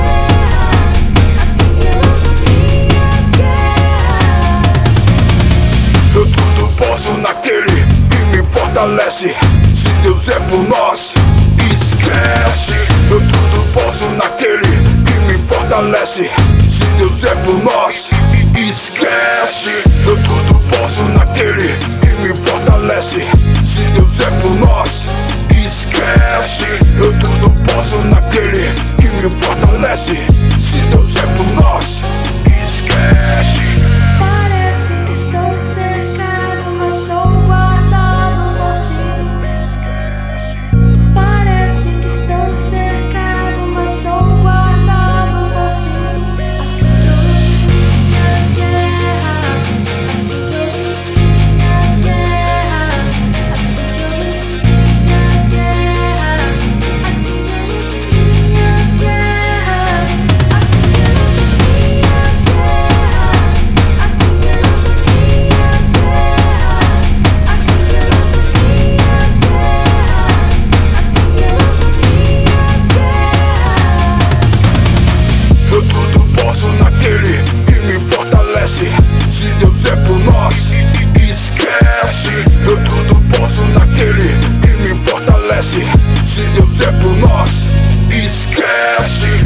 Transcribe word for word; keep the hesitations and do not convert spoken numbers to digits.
Eu tudo posso naquele que me fortalece. Se Deus é por nós, esquece. Eu tudo posso naquele que me fortalece. Se Deus é por nós, esquece. Eu tudo posso naquele que me fortalece. Se Deus é por nós, esquece. Eu tudo posso naquele que me fortalece. Se Deus é por nós, esquece. Parece que estou cercado, mas sou guardado por ti. Parece que estou cercado, mas sou guardado por ti. Assim que eu luto minhas guerras, assim que eu luto minhas guerras, assim que eu luto minhas guerras, assim que eu luto minhas guerras, assim que eu luto minhas guerras, assim que eu luto minhas guerras, assim que eu luto minhas guerras, assim que eu luto minhas guerras. Eu tudo posso naquele que me fortalece. Se Deus é por nós, esquece. Eu tudo posso naquele que me fortalece. Se Deus é por nós, esquece.